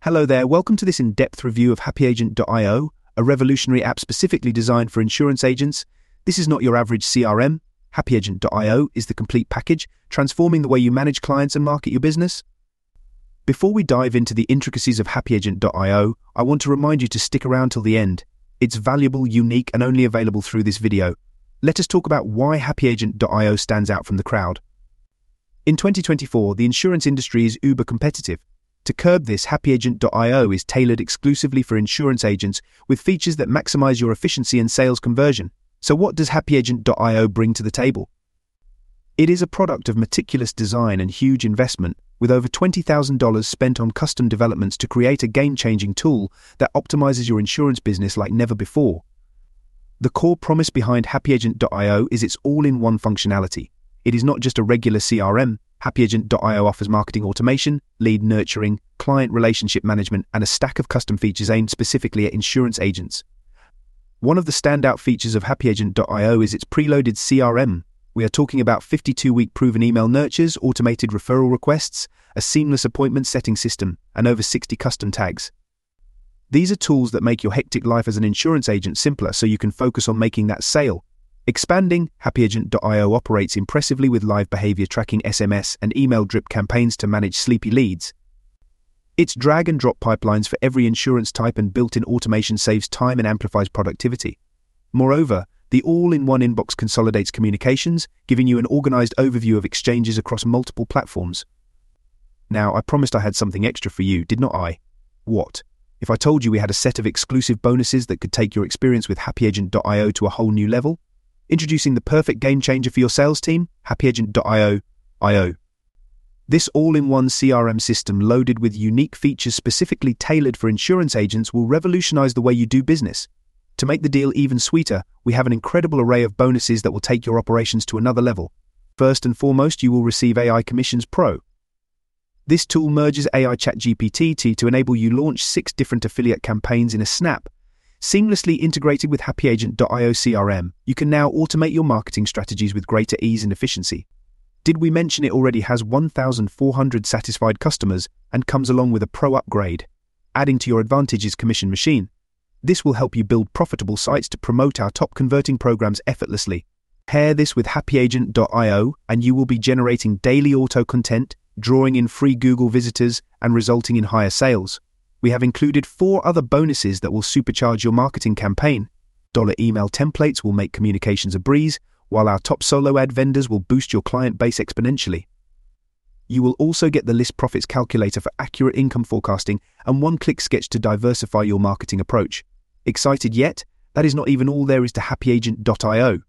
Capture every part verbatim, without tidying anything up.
Hello there, welcome to this in-depth review of Happy Agent dot i o, a revolutionary app specifically designed for insurance agents. This is not your average C R M. Happy Agent dot i o is the complete package, transforming the way you manage clients and market your business. Before we dive into the intricacies of Happy Agent dot i o, I want to remind you to stick around till the end. It's valuable, unique, and only available through this video. Let us talk about why Happy Agent dot i o stands out from the crowd. In twenty twenty-four, the insurance industry is uber competitive. To curb this, Happy Agent dot i o is tailored exclusively for insurance agents with features that maximize your efficiency and sales conversion. So what does Happy Agent dot i o bring to the table? It is a product of meticulous design and huge investment, with over twenty thousand dollars spent on custom developments to create a game-changing tool that optimizes your insurance business like never before. The core promise behind Happy Agent dot i o is its all-in-one functionality. It is not just a regular C R M. Happy Agent dot i o offers marketing automation, lead nurturing, client relationship management, and a stack of custom features aimed specifically at insurance agents. One of the standout features of Happy Agent dot i o is its preloaded C R M. We are talking about fifty-two week proven email nurtures, automated referral requests, a seamless appointment setting system, and over sixty custom tags. These are tools that make your hectic life as an insurance agent simpler so you can focus on making that sale. Expanding, Happy Agent dot i o operates impressively with live behavior tracking, S M S, and email drip campaigns to manage sleepy leads. Its drag and drop pipelines for every insurance type and built-in automation saves time and amplifies productivity. Moreover, the all-in-one inbox consolidates communications, giving you an organized overview of exchanges across multiple platforms. Now, I promised I had something extra for you, did not I? What? If I told you we had a set of exclusive bonuses that could take your experience with Happy Agent dot i o to a whole new level? Introducing the perfect game changer for your sales team, Happy Agent dot i o I O. This all-in-one C R M system loaded with unique features specifically tailored for insurance agents will revolutionize the way you do business. To make the deal even sweeter, we have an incredible array of bonuses that will take your operations to another level. First and foremost, you will receive A I Commissions Pro. This tool merges A I ChatGPT to enable you launch six different affiliate campaigns in a snap. Seamlessly integrated with Happy Agent dot i o C R M, you can now automate your marketing strategies with greater ease and efficiency. Did we mention it already has one thousand four hundred satisfied customers and comes along with a pro upgrade? Adding to your advantage is Commission Machine. This will help you build profitable sites to promote our top converting programs effortlessly. Pair this with Happy Agent dot i o and you will be generating daily auto content, drawing in free Google visitors, and resulting in higher sales. We have included four other bonuses that will supercharge your marketing campaign. Dollar email templates will make communications a breeze, while our top solo ad vendors will boost your client base exponentially. You will also get the list profits calculator for accurate income forecasting and one-click sketch to diversify your marketing approach. Excited yet? That is not even all there is to Happy Agent dot i o.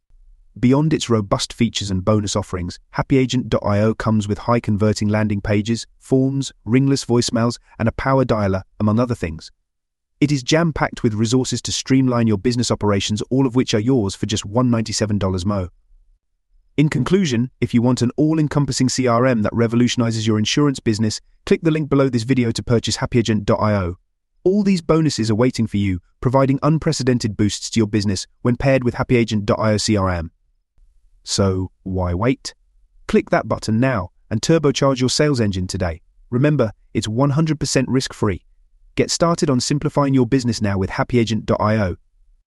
Beyond its robust features and bonus offerings, Happy Agent dot i o comes with high-converting landing pages, forms, ringless voicemails, and a power dialer, among other things. It is jam-packed with resources to streamline your business operations, all of which are yours for just one hundred ninety-seven dollars more. In conclusion, if you want an all-encompassing C R M that revolutionizes your insurance business, click the link below this video to purchase Happy Agent dot i o. All these bonuses are waiting for you, providing unprecedented boosts to your business when paired with Happy Agent dot i o C R M. So, why wait? Click that button now and turbocharge your sales engine today. Remember, it's one hundred percent risk-free. Get started on simplifying your business now with Happy Agent dot i o.